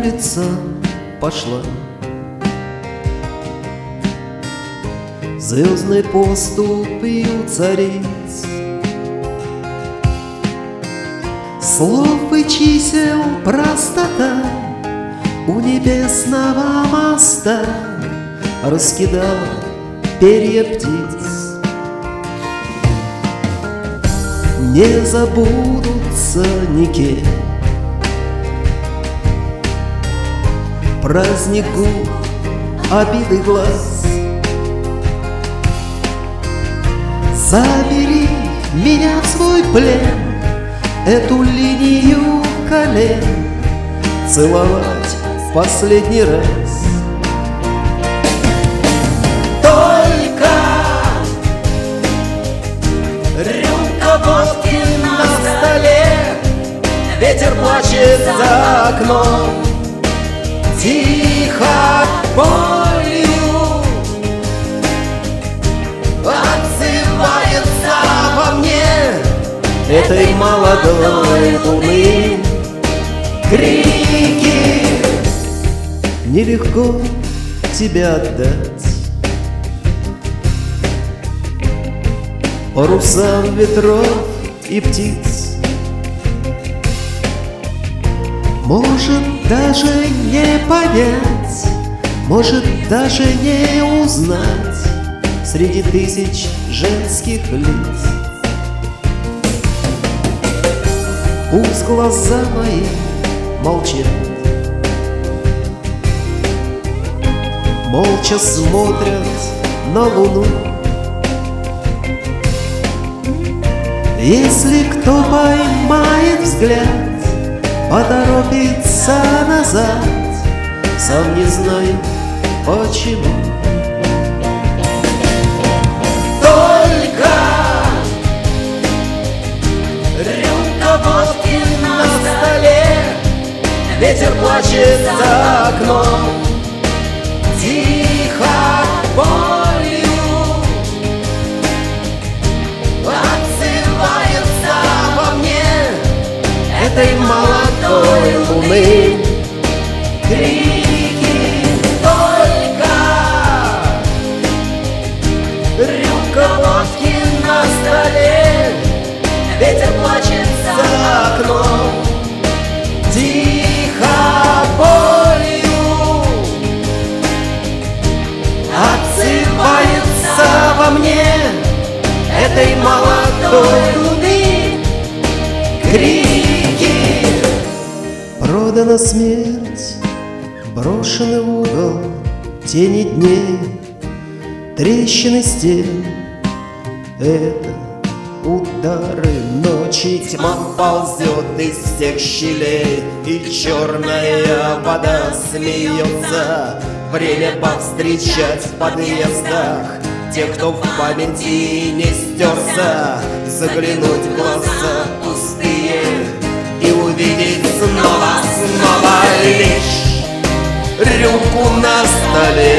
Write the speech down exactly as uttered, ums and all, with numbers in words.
улицам пошла, звездной поступью цариц, слов и чисел простота у небесного моста раскидала перья птиц. Не забудутся никем празднику обиды глаз. Забери меня в свой плен, эту линию колен целовать в последний раз. Только рюмка водки на столе, ветер плачет за окном, тихо болью отзывается во мне этой молодой луны крики. Нелегко тебя отдать парусам ветров и птиц. Может даже не понять, может даже не узнать среди тысяч женских лиц. Пусть глаза мои молчат, молча смотрят на луну. Если кто поймает взгляд, поторопится назад, сам не знаю почему. Только рюмка водки на столе, ветер плачет за окном, тихо болью отзывается во мне этой молодой луны крики. Только рюмка водки на столе, ветер плачет за окном, тихо болью отзывается во мне этой молодой луны крики. Продана смерть, брошены в угол тени дней, трещины стен — это удары ночи. Тьма ползет из всех щелей, и черная вода смеется. Время повстречать в подъездах тех, кто в памяти не стерся, заглянуть в глаза пустые и увидеть снова, снова лишь рюмку на столе.